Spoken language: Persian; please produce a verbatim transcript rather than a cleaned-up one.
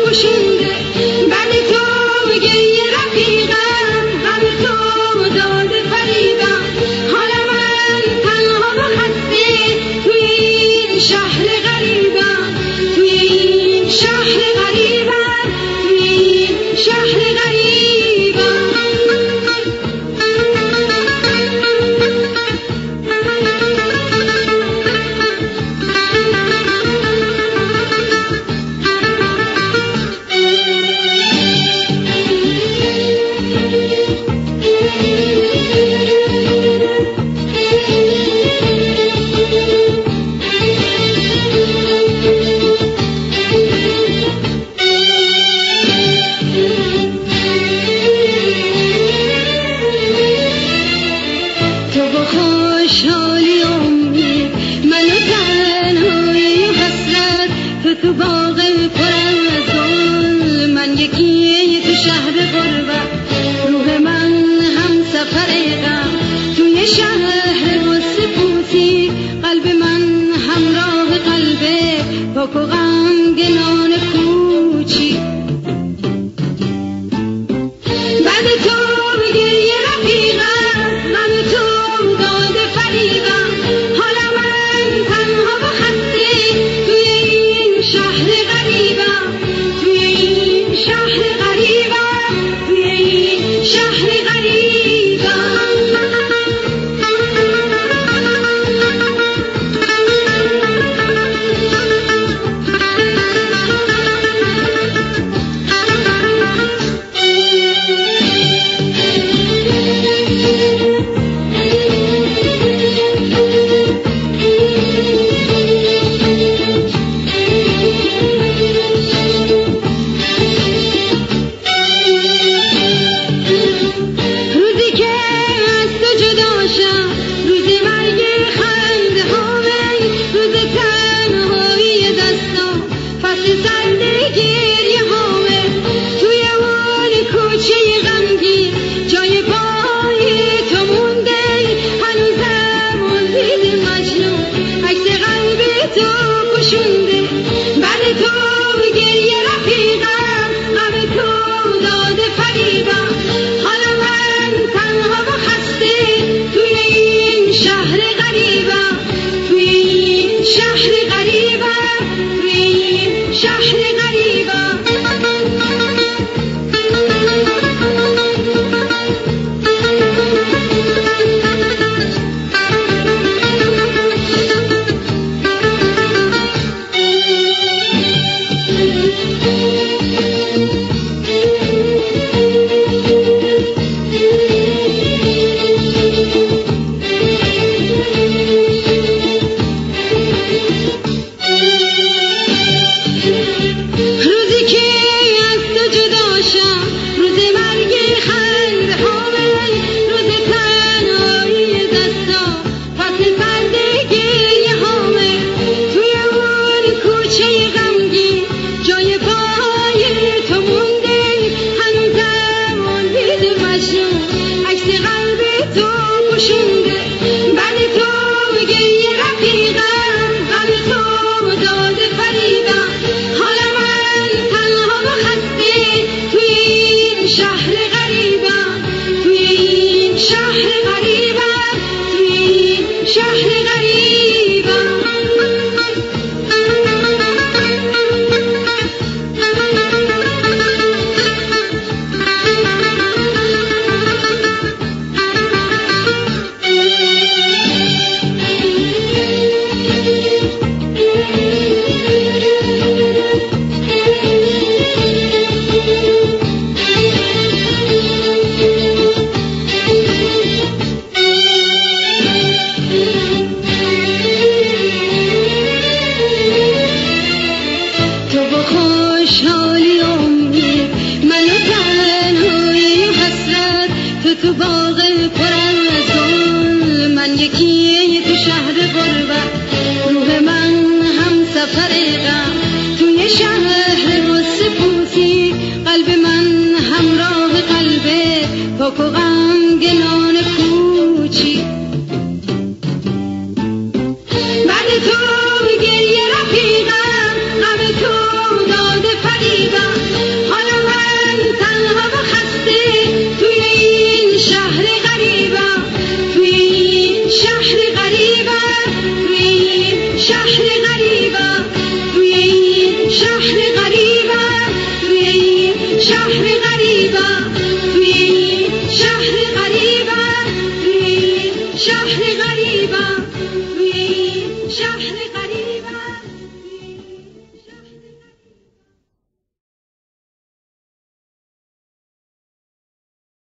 پوشونده. بعد تو گریه رفیقم، غم تو داد فریبم. حال من تنها و خسته توی این شهر غریبم، توی این شهر غریبم، توی این شهر غریبم. خوشحالی امید منو تنهایی حسرت، تو تو باغ پر از گل، من یکی تو شهر غربت. روح من هم سفر غم توی شهر و سپوسی، قلب من همراه قلب پاک و غمگنان کوچی. بعد تو گریه رفیقم، غم تو داد فریبم. حال من تنها و خسته توی این شهر غریبم، توی این شهر غریبم، توی این شهر غریبم. بعد تو گریه رفیقم، غم تو داد فریبم. حال من تنها و خسته توی این شهر غریبم، توی این شهر غریبم، توی این شهر غریبم. تو باغ پر از گل، من یکی تو شهر غربت. روح من هم سفر غم توی شهر و سپوسی، قلب من همراه قلب پاک و غم